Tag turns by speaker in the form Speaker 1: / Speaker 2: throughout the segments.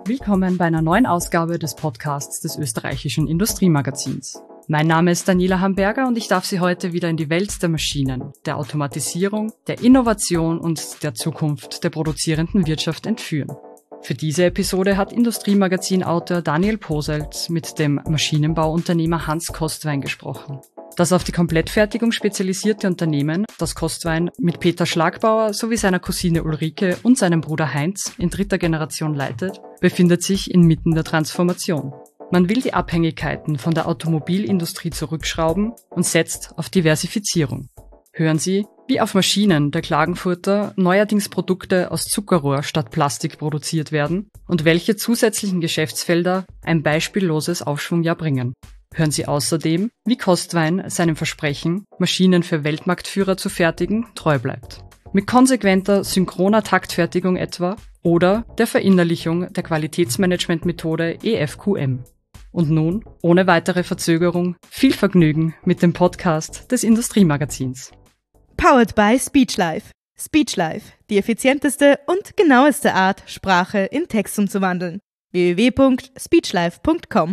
Speaker 1: Willkommen bei einer neuen Ausgabe des Podcasts des österreichischen Industriemagazins. Mein Name ist Daniela Hamberger und ich darf Sie heute wieder in die Welt der Maschinen, der Automatisierung, der Innovation und der Zukunft der produzierenden Wirtschaft entführen. Für diese Episode hat Industriemagazin-Autor Daniel Poselt mit dem Maschinenbauunternehmer Hans Kostwein gesprochen. Das auf die Komplettfertigung spezialisierte Unternehmen, das Kostwein mit Peter Schlagbauer sowie seiner Cousine Ulrike und seinem Bruder Heinz in dritter Generation leitet, befindet sich inmitten der Transformation. Man will die Abhängigkeiten von der Automobilindustrie zurückschrauben und setzt auf Diversifizierung. Hören Sie, wie auf Maschinen der Klagenfurter neuerdings Produkte aus Zuckerrohr statt Plastik produziert werden und welche zusätzlichen Geschäftsfelder ein beispielloses Aufschwungjahr bringen. Hören Sie außerdem, wie Kostwein seinem Versprechen, Maschinen für Weltmarktführer zu fertigen, treu bleibt. Mit konsequenter, synchroner Taktfertigung etwa oder der Verinnerlichung der Qualitätsmanagementmethode EFQM. Und nun, ohne weitere Verzögerung, viel Vergnügen mit dem Podcast des Industriemagazins.
Speaker 2: Powered by Speechlife. Speechlife, die effizienteste und genaueste Art, Sprache in Text umzuwandeln. www.speechlife.com.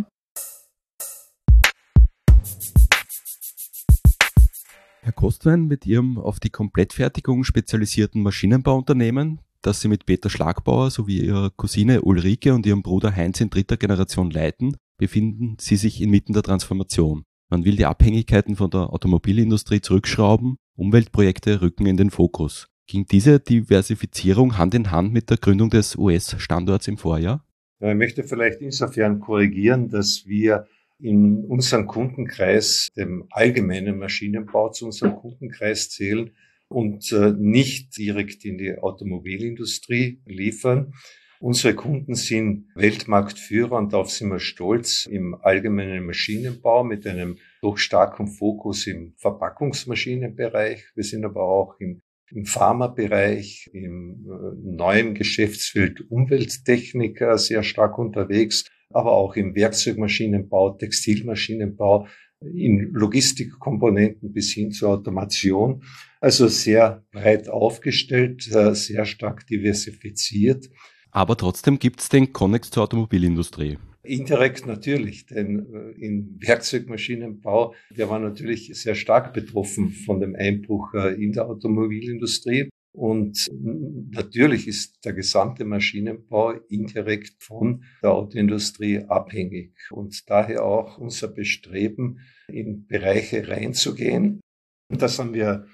Speaker 3: Herr Kostwein, mit Ihrem auf die Komplettfertigung spezialisierten Maschinenbauunternehmen, das Sie mit Peter Schlagbauer sowie Ihrer Cousine Ulrike und Ihrem Bruder Heinz in dritter Generation leiten, befinden Sie sich inmitten der Transformation. Man will die Abhängigkeiten von der Automobilindustrie zurückschrauben, Umweltprojekte rücken in den Fokus. Ging diese Diversifizierung Hand in Hand mit der Gründung des US-Standorts im Vorjahr?
Speaker 4: Ich möchte vielleicht insofern korrigieren, dass wir in unserem Kundenkreis, dem allgemeinen Maschinenbau zu unserem Kundenkreis zählen und nicht direkt in die Automobilindustrie liefern. Unsere Kunden sind Weltmarktführer und darauf sind wir stolz im allgemeinen Maschinenbau mit einem doch starken Fokus im Verpackungsmaschinenbereich. Wir sind aber auch im Pharmabereich, im neuen Geschäftsfeld Umwelttechnik sehr stark unterwegs, aber auch im Werkzeugmaschinenbau, Textilmaschinenbau, in Logistikkomponenten bis hin zur Automation. Also sehr breit aufgestellt, sehr stark diversifiziert.
Speaker 3: Aber trotzdem gibt es den Konnex zur Automobilindustrie.
Speaker 4: Indirekt natürlich, denn im Werkzeugmaschinenbau, der war natürlich sehr stark betroffen von dem Einbruch in der Automobilindustrie. Und natürlich ist der gesamte Maschinenbau indirekt von der Autoindustrie abhängig. Und daher auch unser Bestreben, in Bereiche reinzugehen. Und das haben wir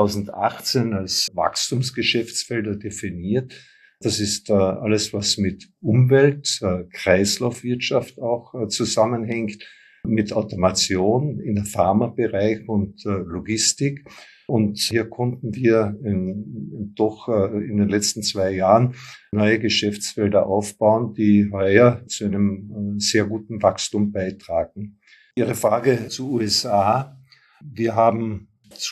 Speaker 4: 2018 als Wachstumsgeschäftsfelder definiert. Das ist alles, was mit Umwelt, Kreislaufwirtschaft auch zusammenhängt, mit Automation in der Pharmabereich und Logistik. Und hier konnten wir in den letzten 2 Jahren neue Geschäftsfelder aufbauen, die heuer zu einem sehr guten Wachstum beitragen. Ihre Frage zu USA. Wir haben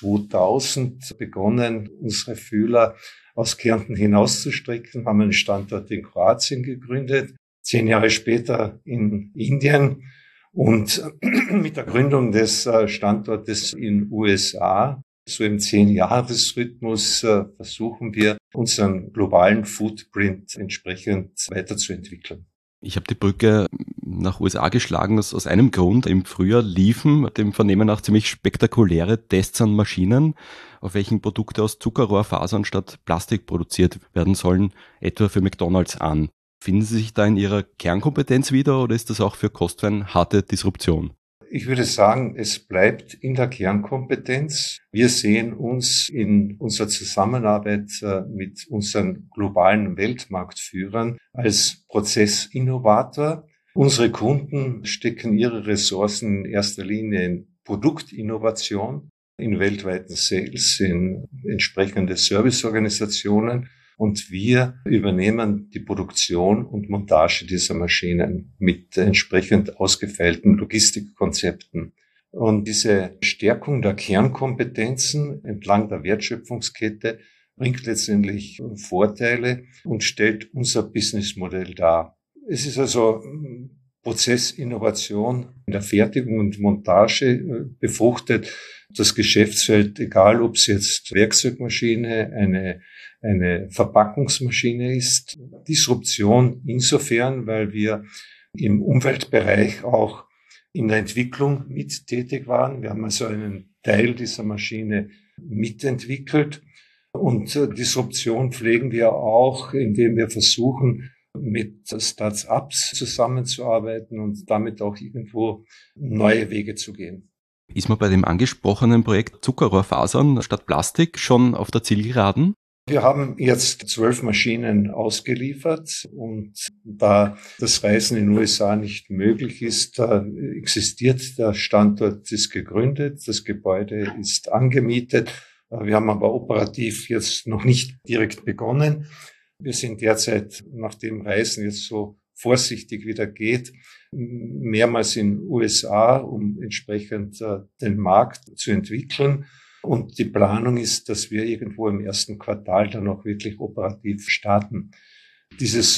Speaker 4: 2000 begonnen, unsere Fühler aus Kärnten hinauszustrecken, haben einen Standort in Kroatien gegründet, 10 Jahre später in Indien und mit der Gründung des Standortes in USA, so im 10-Jahres-Rhythmus, versuchen wir, unseren globalen Footprint entsprechend weiterzuentwickeln.
Speaker 3: Ich habe die Brücke nach USA geschlagen, aus einem Grund. Im Frühjahr liefen dem Vernehmen nach ziemlich spektakuläre Tests an Maschinen, auf welchen Produkte aus Zuckerrohrfasern statt Plastik produziert werden sollen, etwa für McDonald's an. Finden Sie sich da in Ihrer Kernkompetenz wieder oder ist das auch für Kostwein harte Disruption?
Speaker 4: Ich würde sagen, es bleibt in der Kernkompetenz. Wir sehen uns in unserer Zusammenarbeit mit unseren globalen Weltmarktführern als Prozessinnovator. Unsere Kunden stecken ihre Ressourcen in erster Linie in Produktinnovation, in weltweiten Sales, in entsprechende Serviceorganisationen. Und wir übernehmen die Produktion und Montage dieser Maschinen mit entsprechend ausgefeilten Logistikkonzepten. Und diese Stärkung der Kernkompetenzen entlang der Wertschöpfungskette bringt letztendlich Vorteile und stellt unser Businessmodell dar. Es ist also Prozessinnovation in der Fertigung und Montage befruchtet das Geschäftsfeld, egal ob es jetzt Werkzeugmaschine, eine Verpackungsmaschine ist. Disruption insofern, weil wir im Umweltbereich auch in der Entwicklung mit tätig waren. Wir haben also einen Teil dieser Maschine mitentwickelt. Und Disruption pflegen wir auch, indem wir versuchen, mit Start-ups zusammenzuarbeiten und damit auch irgendwo neue Wege zu gehen.
Speaker 3: Ist man bei dem angesprochenen Projekt Zuckerrohrfasern statt Plastik schon auf der Zielgeraden?
Speaker 4: Wir haben jetzt 12 Maschinen ausgeliefert und da das Reisen in den USA nicht möglich ist, existiert der Standort, ist gegründet, das Gebäude ist angemietet. Wir haben aber operativ jetzt noch nicht direkt begonnen. Wir sind derzeit, nachdem Reisen jetzt so vorsichtig wieder geht, mehrmals in den USA, um entsprechend den Markt zu entwickeln. Und die Planung ist, dass wir irgendwo im ersten Quartal dann auch wirklich operativ starten. Dieses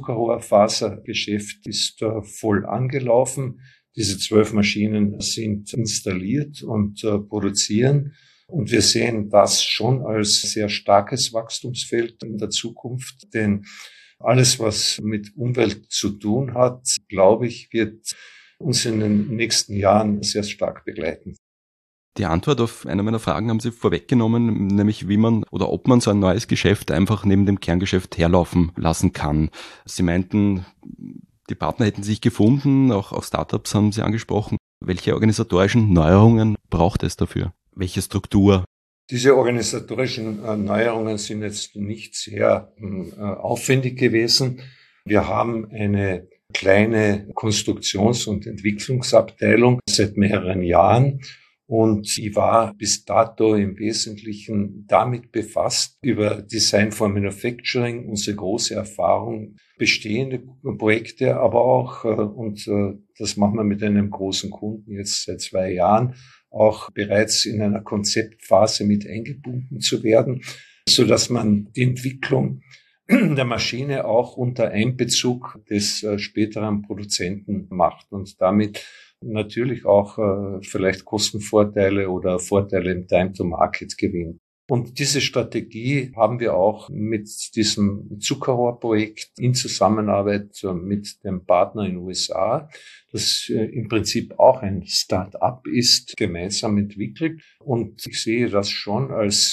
Speaker 4: Zuckerrohrfasergeschäft ist voll angelaufen. Diese 12 Maschinen sind installiert und produzieren. Und wir sehen das schon als sehr starkes Wachstumsfeld in der Zukunft, denn alles, was mit Umwelt zu tun hat, glaube ich, wird uns in den nächsten Jahren sehr stark begleiten.
Speaker 3: Die Antwort auf eine meiner Fragen haben Sie vorweggenommen, nämlich wie man oder ob man so ein neues Geschäft einfach neben dem Kerngeschäft herlaufen lassen kann. Sie meinten, die Partner hätten sich gefunden, auch Startups haben Sie angesprochen. Welche organisatorischen Neuerungen braucht es dafür? Welche Struktur?
Speaker 4: Diese organisatorischen Neuerungen sind jetzt nicht sehr aufwendig gewesen. Wir haben eine kleine Konstruktions- und Entwicklungsabteilung seit mehreren Jahren und die war bis dato im Wesentlichen damit befasst, über Design for Manufacturing, unsere große Erfahrung, bestehende Projekte, aber auch, und das machen wir mit einem großen Kunden jetzt seit 2 Jahren, auch bereits in einer Konzeptphase mit eingebunden zu werden, so dass man die Entwicklung der Maschine auch unter Einbezug des späteren Produzenten macht und damit natürlich auch vielleicht Kostenvorteile oder Vorteile im Time-to-Market gewinnt. Und diese Strategie haben wir auch mit diesem Zuckerrohrprojekt in Zusammenarbeit mit dem Partner in den USA, das im Prinzip auch ein Start-up ist, gemeinsam entwickelt. Und ich sehe das schon als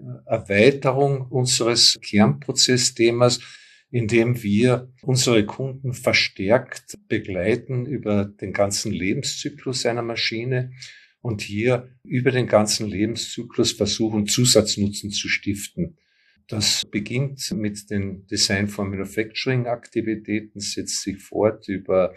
Speaker 4: Erweiterung unseres Kernprozessthemas, indem wir unsere Kunden verstärkt begleiten über den ganzen Lebenszyklus einer Maschine und hier über den ganzen Lebenszyklus versuchen, Zusatznutzen zu stiften. Das beginnt mit den Design for Manufacturing Aktivitäten, setzt sich fort über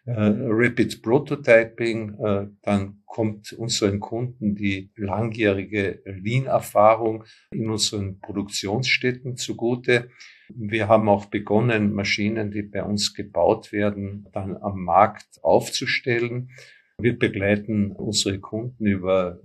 Speaker 4: Rapid Prototyping, dann kommt unseren Kunden die langjährige Lean-Erfahrung in unseren Produktionsstätten zugute. Wir haben auch begonnen, Maschinen, die bei uns gebaut werden, dann am Markt aufzustellen. Wir begleiten unsere Kunden über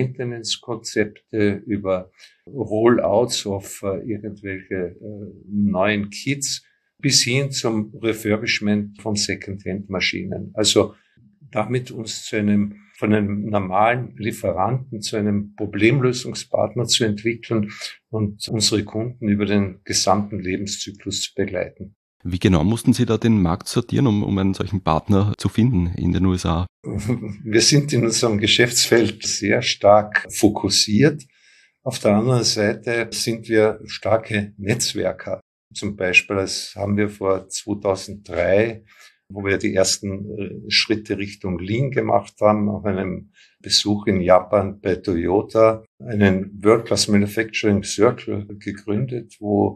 Speaker 4: Maintenance-Konzepte, über Rollouts auf irgendwelche neuen Kits bis hin zum Refurbishment von Second-Hand-Maschinen. Also damit uns von einem normalen Lieferanten zu einem Problemlösungspartner zu entwickeln und unsere Kunden über den gesamten Lebenszyklus zu begleiten.
Speaker 3: Wie genau mussten Sie da den Markt sortieren, um einen solchen Partner zu finden in den USA?
Speaker 4: Wir sind in unserem Geschäftsfeld sehr stark fokussiert. Auf der anderen Seite sind wir starke Netzwerker. Zum Beispiel, das haben wir vor 2003, wo wir die ersten Schritte Richtung Lean gemacht haben, auf einem Besuch in Japan bei Toyota, einen World-Class Manufacturing Circle gegründet, wo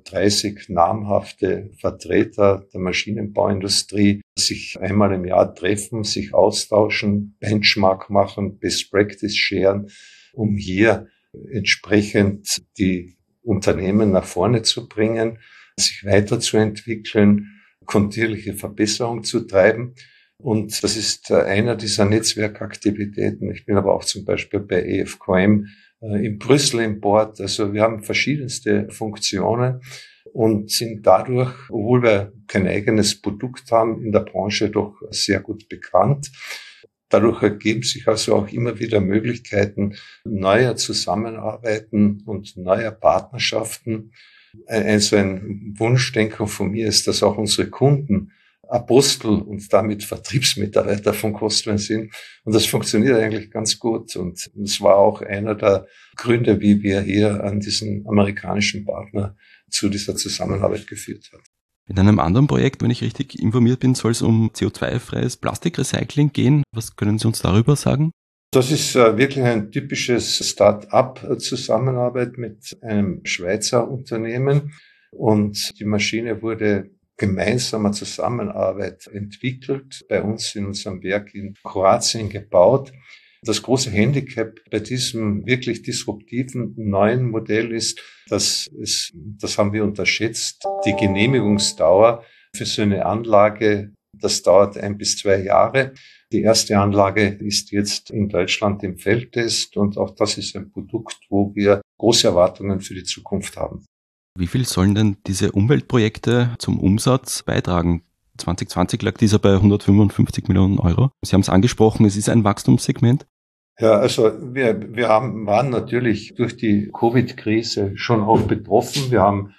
Speaker 4: 30 namhafte Vertreter der Maschinenbauindustrie sich einmal im Jahr treffen, sich austauschen, Benchmark machen, Best Practice sharen, um hier entsprechend die Unternehmen nach vorne zu bringen, sich weiterzuentwickeln, kontinuierliche Verbesserung zu treiben. Und das ist einer dieser Netzwerkaktivitäten. Ich bin aber auch zum Beispiel bei EFQM in Brüssel im Board. Also wir haben verschiedenste Funktionen. und sind dadurch, obwohl wir kein eigenes Produkt haben, in der Branche doch sehr gut bekannt. Dadurch ergeben sich also auch immer wieder Möglichkeiten neuer Zusammenarbeiten und neuer Partnerschaften. So ein Wunschdenken von mir ist, dass auch unsere Kunden Apostel und damit Vertriebsmitarbeiter von Costvan sind. Und das funktioniert eigentlich ganz gut. Und das war auch einer der Gründe, wie wir hier an diesen amerikanischen Partner zu dieser Zusammenarbeit geführt haben.
Speaker 3: In einem anderen Projekt, wenn ich richtig informiert bin, soll es um CO2-freies Plastikrecycling gehen. Was können Sie uns darüber sagen?
Speaker 4: Das ist wirklich ein typisches Start-up-Zusammenarbeit mit einem Schweizer Unternehmen. Und die Maschine wurde gemeinsamer Zusammenarbeit entwickelt, bei uns in unserem Werk in Kroatien gebaut. Das große Handicap bei diesem wirklich disruptiven neuen Modell ist, das haben wir unterschätzt, die Genehmigungsdauer für so eine Anlage, das dauert 1 bis 2 Jahre. Die erste Anlage ist jetzt in Deutschland im Feldtest und auch das ist ein Produkt, wo wir große Erwartungen für die Zukunft haben.
Speaker 3: Wie viel sollen denn diese Umweltprojekte zum Umsatz beitragen? 2020 lag dieser bei 155 Millionen Euro. Sie haben es angesprochen, es ist ein Wachstumssegment.
Speaker 4: Ja, also wir waren natürlich durch die Covid-Krise schon auch betroffen. Wir haben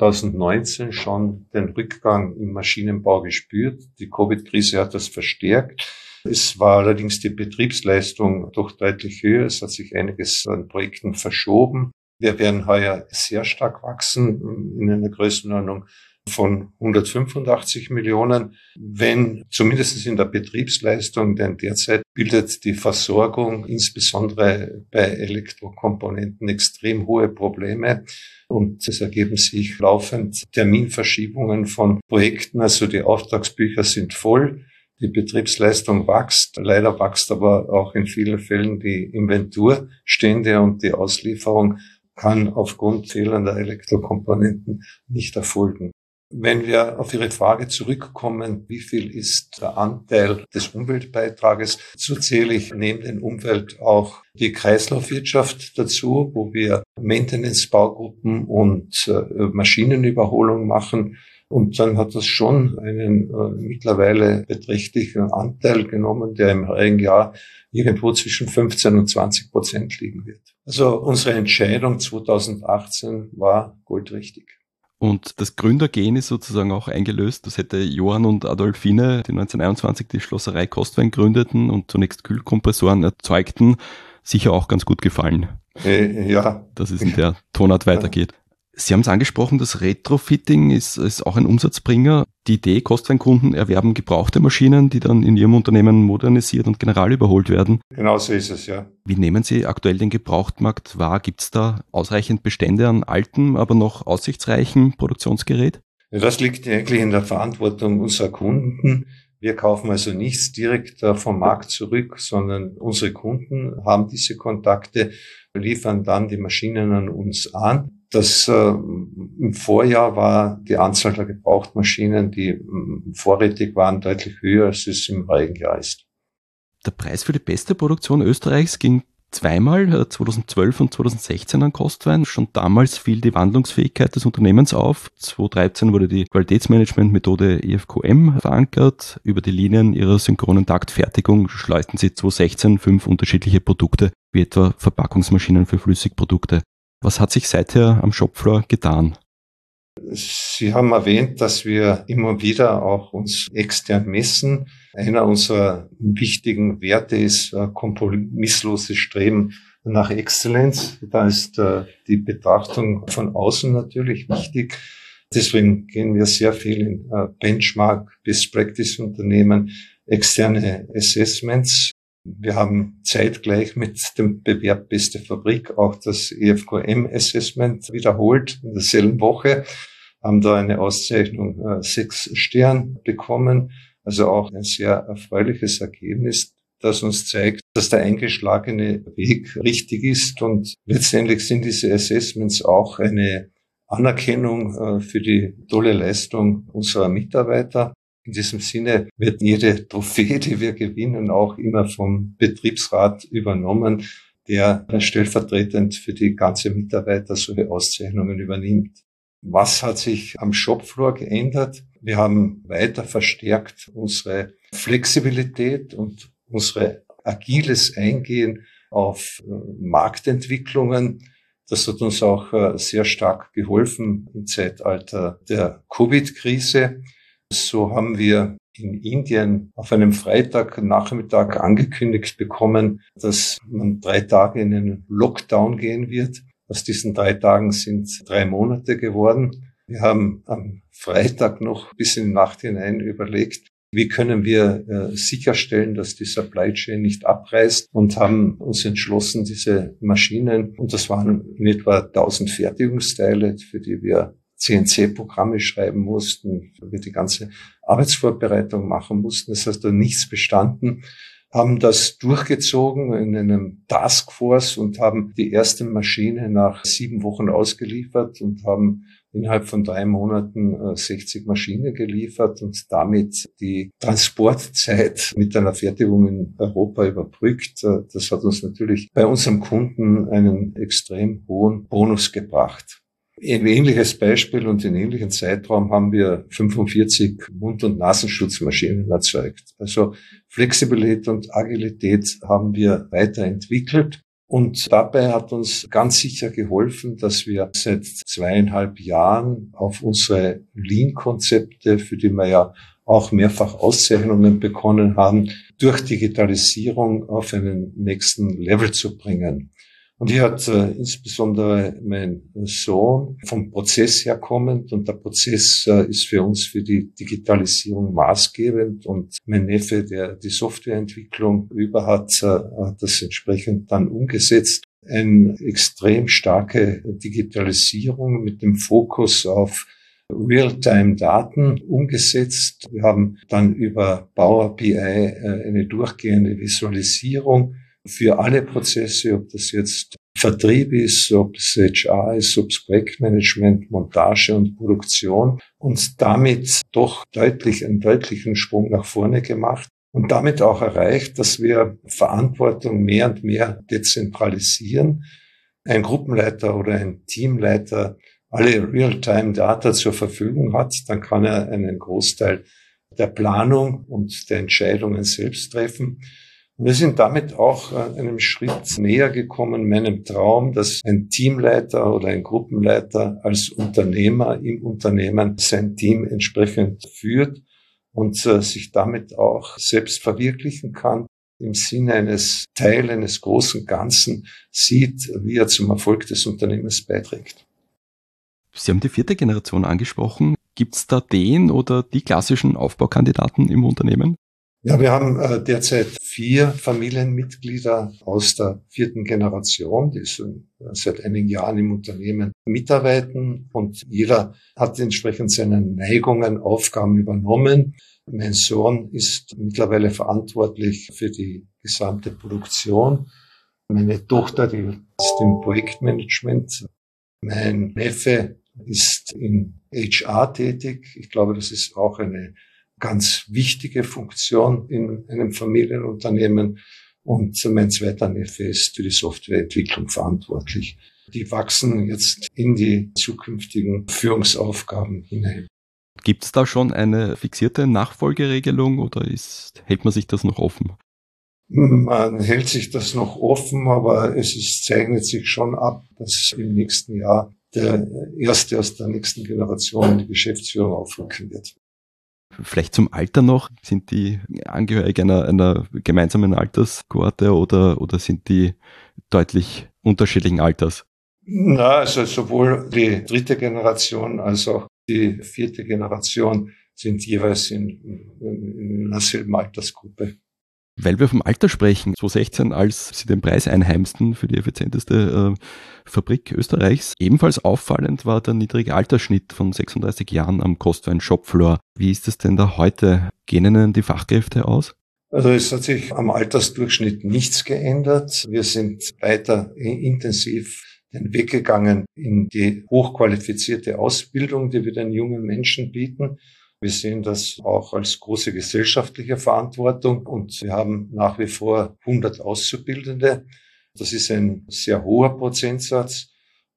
Speaker 4: 2019 schon den Rückgang im Maschinenbau gespürt. Die Covid-Krise hat das verstärkt. Es war allerdings die Betriebsleistung doch deutlich höher. Es hat sich einiges an Projekten verschoben. Wir werden heuer sehr stark wachsen in einer Größenordnung von 185 Millionen, wenn zumindest in der Betriebsleistung, denn derzeit bildet die Versorgung insbesondere bei Elektrokomponenten extrem hohe Probleme und es ergeben sich laufend Terminverschiebungen von Projekten, also die Auftragsbücher sind voll. Die Betriebsleistung wächst, leider wächst aber auch in vielen Fällen die Inventurstände und die Auslieferung kann aufgrund fehlender Elektrokomponenten nicht erfolgen. Wenn wir auf Ihre Frage zurückkommen, wie viel ist der Anteil des Umweltbeitrages, so zähle ich neben den Umwelt auch die Kreislaufwirtschaft dazu, wo wir Maintenance-Baugruppen und Maschinenüberholung machen. Und dann hat das schon einen mittlerweile beträchtlichen Anteil genommen, der im heurigen Jahr irgendwo zwischen 15% und 20% liegen wird. Also unsere Entscheidung 2018 war goldrichtig.
Speaker 3: Und das Gründergen ist sozusagen auch eingelöst. Das hätte Johann und Adolfine, die 1921 die Schlosserei Costvan gründeten und zunächst Kühlkompressoren erzeugten, sicher auch ganz gut gefallen.
Speaker 4: Ja.
Speaker 3: Dass es in der Tonart weitergeht. Sie haben es angesprochen, das Retrofitting ist auch ein Umsatzbringer. Die Idee, Costvan-Kunden erwerben gebrauchte Maschinen, die dann in ihrem Unternehmen modernisiert und general überholt werden.
Speaker 4: Genau so ist es, ja.
Speaker 3: Wie nehmen Sie aktuell den Gebrauchtmarkt wahr? Gibt es da ausreichend Bestände an altem, aber noch aussichtsreichem Produktionsgerät?
Speaker 4: Ja, das liegt eigentlich in der Verantwortung unserer Kunden. Wir kaufen also nichts direkt vom Markt zurück, sondern unsere Kunden haben diese Kontakte, liefern dann die Maschinen an uns an. Im Vorjahr war die Anzahl der Gebrauchtmaschinen, die vorrätig waren, deutlich höher, als es im heurigen Jahr ist.
Speaker 3: Der Preis für die beste Produktion Österreichs ging zweimal, 2012 und 2016 an Costvan. Schon damals fiel die Wandlungsfähigkeit des Unternehmens auf. 2013 wurde die Qualitätsmanagementmethode EFQM verankert. Über die Linien ihrer synchronen Taktfertigung schleusten sie 2016 5 unterschiedliche Produkte, wie etwa Verpackungsmaschinen für Flüssigprodukte. Was hat sich seither am Shopfloor getan?
Speaker 4: Sie haben erwähnt, dass wir immer wieder auch uns extern messen. Einer unserer wichtigen Werte ist kompromissloses Streben nach Exzellenz. Da ist die Betrachtung von außen natürlich wichtig. Deswegen gehen wir sehr viel in Benchmark, Best-Practice-Unternehmen, externe Assessments. Wir haben zeitgleich mit dem Bewerb Beste Fabrik auch das EFQM-Assessment wiederholt in derselben Woche, haben da eine Auszeichnung 6 Stern bekommen, also auch ein sehr erfreuliches Ergebnis, das uns zeigt, dass der eingeschlagene Weg richtig ist und letztendlich sind diese Assessments auch eine Anerkennung für die tolle Leistung unserer Mitarbeiter. In diesem Sinne wird jede Trophäe, die wir gewinnen, auch immer vom Betriebsrat übernommen, der stellvertretend für die ganze Mitarbeiter solche Auszeichnungen übernimmt. Was hat sich am Shopfloor geändert? Wir haben weiter verstärkt unsere Flexibilität und unsere agiles Eingehen auf Marktentwicklungen. Das hat uns auch sehr stark geholfen im Zeitalter der Covid-Krise. So haben wir in Indien auf einem Freitagnachmittag angekündigt bekommen, dass man 3 Tage in einen Lockdown gehen wird. Aus diesen 3 Tagen sind 3 Monate geworden. Wir haben am Freitag noch bis in die Nacht hinein überlegt, wie können wir sicherstellen, dass die Supply Chain nicht abreißt, und haben uns entschlossen, diese Maschinen, und das waren in etwa 1000 Fertigungsteile, für die wir CNC-Programme schreiben mussten, für die die ganze Arbeitsvorbereitung machen mussten. Das heißt, da nichts bestanden, haben das durchgezogen in einem Taskforce und haben die erste Maschine nach 7 Wochen ausgeliefert und haben innerhalb von 3 Monaten 60 Maschinen geliefert und damit die Transportzeit mit einer Fertigung in Europa überbrückt. Das hat uns natürlich bei unserem Kunden einen extrem hohen Bonus gebracht. Ein ähnliches Beispiel und in ähnlichen Zeitraum haben wir 45 Mund- und Nasenschutzmaschinen erzeugt. Also Flexibilität und Agilität haben wir weiterentwickelt. Und dabei hat uns ganz sicher geholfen, dass wir seit 2,5 Jahren auf unsere Lean-Konzepte, für die wir ja auch mehrfach Auszeichnungen bekommen haben, durch Digitalisierung auf einen nächsten Level zu bringen. Und hier hat insbesondere mein Sohn vom Prozess her kommend, und der Prozess ist für uns für die Digitalisierung maßgebend, und mein Neffe, der die Softwareentwicklung über hat das entsprechend dann umgesetzt. Eine extrem starke Digitalisierung mit dem Fokus auf Realtime-Daten umgesetzt. Wir haben dann über Power BI eine durchgehende Visualisierung für alle Prozesse, ob das jetzt Vertrieb ist, ob es HR ist, ob es Projektmanagement, Montage und Produktion, und damit doch einen deutlichen Sprung nach vorne gemacht und damit auch erreicht, dass wir Verantwortung mehr und mehr dezentralisieren. Ein Gruppenleiter oder ein Teamleiter alle Realtime-Data zur Verfügung hat, dann kann er einen Großteil der Planung und der Entscheidungen selbst treffen. Wir sind damit auch einem Schritt näher gekommen, meinem Traum, dass ein Teamleiter oder ein Gruppenleiter als Unternehmer im Unternehmen sein Team entsprechend führt und sich damit auch selbst verwirklichen kann, im Sinne eines Teil eines großen Ganzen sieht, wie er zum Erfolg des Unternehmens beiträgt.
Speaker 3: Sie haben die 4. Generation angesprochen. Gibt es da den oder die klassischen Aufbaukandidaten im Unternehmen?
Speaker 4: Ja, wir haben derzeit 4 Familienmitglieder aus der 4. Generation, die seit einigen Jahren im Unternehmen mitarbeiten, und jeder hat entsprechend seine Neigungen, Aufgaben übernommen. Mein Sohn ist mittlerweile verantwortlich für die gesamte Produktion. Meine Tochter, die ist im Projektmanagement. Mein Neffe ist in HR tätig. Ich glaube, das ist auch eine ganz wichtige Funktion in einem Familienunternehmen, und mein zweiter Neffe ist für die Softwareentwicklung verantwortlich. Die wachsen jetzt in die zukünftigen Führungsaufgaben hinein.
Speaker 3: Gibt es da schon eine fixierte Nachfolgeregelung oder hält man sich das noch offen?
Speaker 4: Man hält sich das noch offen, aber zeichnet sich schon ab, dass im nächsten Jahr der Erste aus der nächsten Generation in die Geschäftsführung aufrücken wird.
Speaker 3: Vielleicht zum Alter noch, sind die angehörig einer gemeinsamen Alterskohorte oder sind die deutlich unterschiedlichen Alters?
Speaker 4: Na, also sowohl die 3. Generation als auch die 4. Generation sind jeweils in einer selben Altersgruppe.
Speaker 3: Weil wir vom Alter sprechen, 2016, als Sie den Preis einheimsten für die effizienteste Fabrik Österreichs, ebenfalls auffallend war der niedrige Altersschnitt von 36 Jahren am Kostwein Shopfloor. Wie ist es denn da heute? Gehen Ihnen die Fachkräfte aus?
Speaker 4: Also es hat sich am Altersdurchschnitt nichts geändert. Wir sind weiter intensiv den Weg gegangen in die hochqualifizierte Ausbildung, die wir den jungen Menschen bieten. Wir sehen das auch als große gesellschaftliche Verantwortung, und wir haben nach wie vor 100 Auszubildende. Das ist ein sehr hoher Prozentsatz.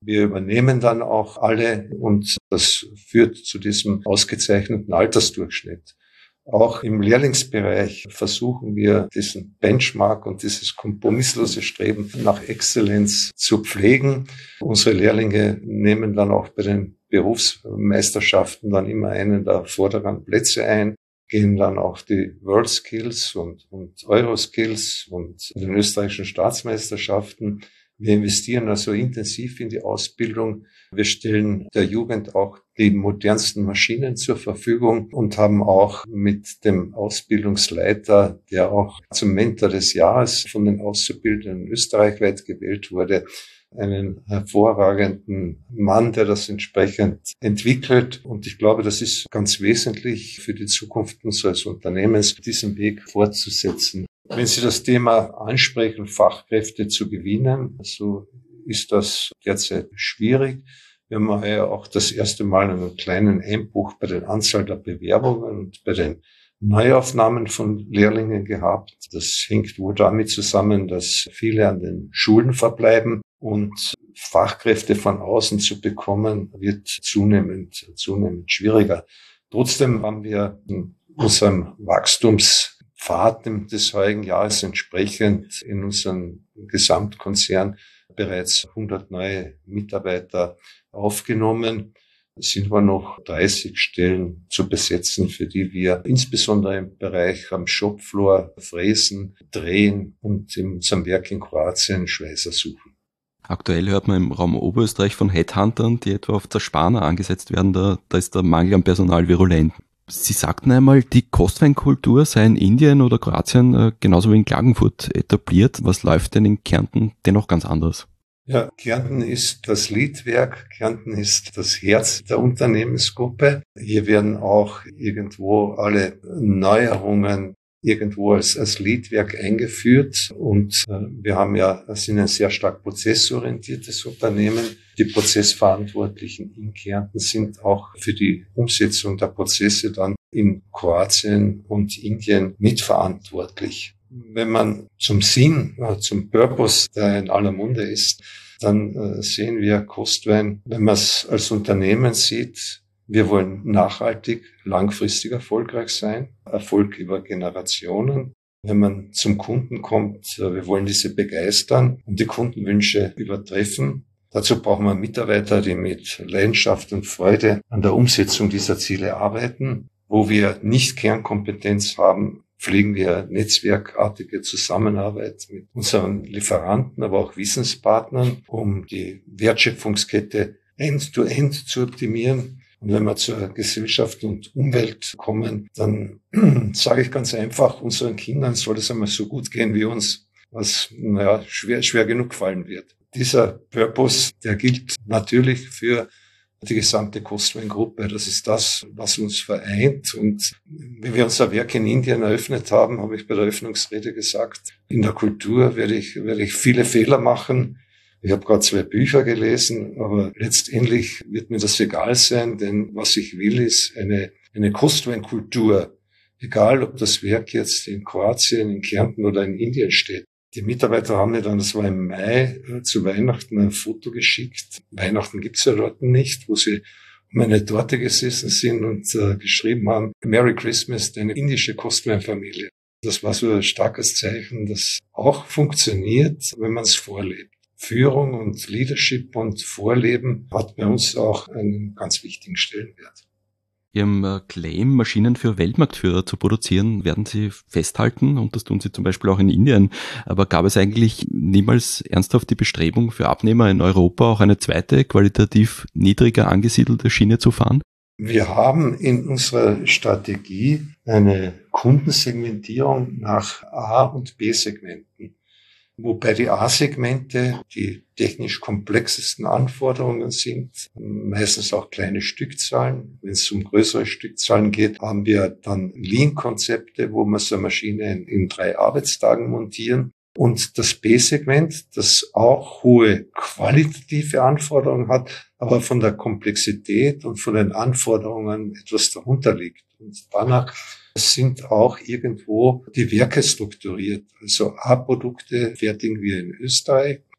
Speaker 4: Wir übernehmen dann auch alle und das führt zu diesem ausgezeichneten Altersdurchschnitt. Auch im Lehrlingsbereich versuchen wir, diesen Benchmark und dieses kompromisslose Streben nach Exzellenz zu pflegen. Unsere Lehrlinge nehmen dann auch bei den Berufsmeisterschaften dann immer einen der vorderen Plätze ein, gehen dann auf die World Skills und Euroskills und den österreichischen Staatsmeisterschaften. Wir investieren also intensiv in die Ausbildung. Wir stellen der Jugend auch die modernsten Maschinen zur Verfügung und haben auch mit dem Ausbildungsleiter, der auch zum Mentor des Jahres von den Auszubildenden österreichweit gewählt wurde, einen hervorragenden Mann, der das entsprechend entwickelt. Und ich glaube, das ist ganz wesentlich für die Zukunft unseres Unternehmens, diesen Weg fortzusetzen. Wenn Sie das Thema ansprechen, Fachkräfte zu gewinnen, so ist das derzeit schwierig. Wir haben ja auch das erste Mal einen kleinen Einbruch bei der Anzahl der Bewerbungen und bei den Neuaufnahmen von Lehrlingen gehabt. Das hängt wohl damit zusammen, dass viele an den Schulen verbleiben und Fachkräfte von außen zu bekommen, wird zunehmend schwieriger. Trotzdem haben wir in unserem Wachstumspfad des heurigen Jahres entsprechend in unserem Gesamtkonzern bereits 100 neue Mitarbeiter aufgenommen. Es sind aber noch 30 Stellen zu besetzen, für die wir insbesondere im Bereich am Shopfloor fräsen, drehen und in unserem Werk in Kroatien Schweißer suchen.
Speaker 3: Aktuell hört man im Raum Oberösterreich von Headhuntern, die etwa auf Zerspaner angesetzt werden. Da ist der Mangel an Personal virulent. Sie sagten einmal, die Kostweinkultur sei in Indien oder Kroatien genauso wie in Klagenfurt etabliert. Was läuft denn in Kärnten dennoch ganz anders?
Speaker 4: Ja, Kärnten ist das Liedwerk, Kärnten ist das Herz der Unternehmensgruppe. Hier werden auch irgendwo alle Neuerungen irgendwo als Liedwerk eingeführt und wir sind ein sehr stark prozessorientiertes Unternehmen. Die Prozessverantwortlichen in Kärnten sind auch für die Umsetzung der Prozesse dann in Kroatien und Indien mitverantwortlich. Wenn man zum Sinn, zum Purpose, der in aller Munde ist, dann sehen wir Kostwein, wenn man es als Unternehmen sieht, wir wollen nachhaltig, langfristig erfolgreich sein, Erfolg über Generationen. Wenn man zum Kunden kommt, wir wollen diese begeistern und die Kundenwünsche übertreffen. Dazu brauchen wir Mitarbeiter, die mit Leidenschaft und Freude an der Umsetzung dieser Ziele arbeiten. Wo wir nicht Kernkompetenz haben, pflegen wir netzwerkartige Zusammenarbeit mit unseren Lieferanten, aber auch Wissenspartnern, um die Wertschöpfungskette end-to-end zu optimieren. Und wenn wir zur Gesellschaft und Umwelt kommen, dann sage ich ganz einfach, unseren Kindern soll es einmal so gut gehen wie uns, was schwer genug fallen wird. Dieser Purpose, der gilt natürlich für die gesamte Kostweingruppe. Das ist das, was uns vereint. Und wenn wir unser Werk in Indien eröffnet haben, habe ich bei der Eröffnungsrede gesagt, in der Kultur werde ich viele Fehler machen. Ich habe gerade 2 Bücher gelesen, aber letztendlich wird mir das egal sein, denn was ich will, ist eine Kostweinkultur. Egal, ob das Werk jetzt in Kroatien, in Kärnten oder in Indien steht. Die Mitarbeiter haben mir dann, das war im Mai, zu Weihnachten ein Foto geschickt. Weihnachten gibt's ja dort nicht, wo sie um eine Torte gesessen sind und geschrieben haben, Merry Christmas, deine indische Kostweinfamilie. Das war so ein starkes Zeichen, das auch funktioniert, wenn man es vorlebt. Führung und Leadership und Vorleben hat bei uns auch einen ganz wichtigen Stellenwert.
Speaker 3: Ihrem Claim, Maschinen für Weltmarktführer zu produzieren, werden Sie festhalten und das tun Sie zum Beispiel auch in Indien. Aber gab es eigentlich niemals ernsthaft die Bestrebung für Abnehmer in Europa auch eine zweite, qualitativ niedriger angesiedelte Schiene zu fahren?
Speaker 4: Wir haben in unserer Strategie eine Kundensegmentierung nach A- und B-Segmenten. Wobei die A-Segmente die technisch komplexesten Anforderungen sind, meistens auch kleine Stückzahlen. Wenn es um größere Stückzahlen geht, haben wir dann Lean-Konzepte, wo wir so eine Maschine in 3 Arbeitstagen montieren. Und das B-Segment, das auch hohe qualitative Anforderungen hat, aber von der Komplexität und von den Anforderungen etwas darunter liegt. Und danach sind auch irgendwo die Werke strukturiert. Also A-Produkte fertigen wir in Österreich,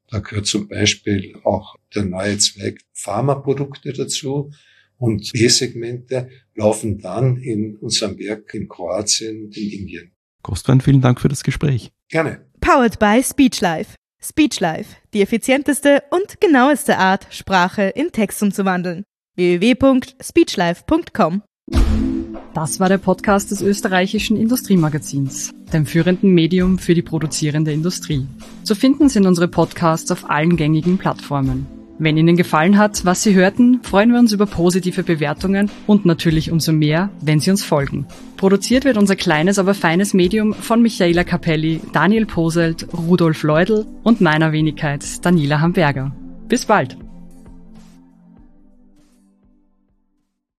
Speaker 4: Da gehört zum Beispiel auch der neue Zweig Pharmaprodukte dazu. Und B-Segmente laufen dann in unserem Werk in Kroatien und in Indien.
Speaker 3: Kostwein, vielen Dank für das Gespräch.
Speaker 4: Gerne.
Speaker 2: Powered by Speechlife. Speechlife, die effizienteste und genaueste Art, Sprache in Text umzuwandeln. www.speechlife.com.
Speaker 1: Das war der Podcast des österreichischen Industriemagazins, dem führenden Medium für die produzierende Industrie. Zu finden sind unsere Podcasts auf allen gängigen Plattformen. Wenn Ihnen gefallen hat, was Sie hörten, freuen wir uns über positive Bewertungen und natürlich umso mehr, wenn Sie uns folgen. Produziert wird unser kleines, aber feines Medium von Michaela Capelli, Daniel Poselt, Rudolf Leudl und meiner Wenigkeit Daniela Hamberger. Bis bald!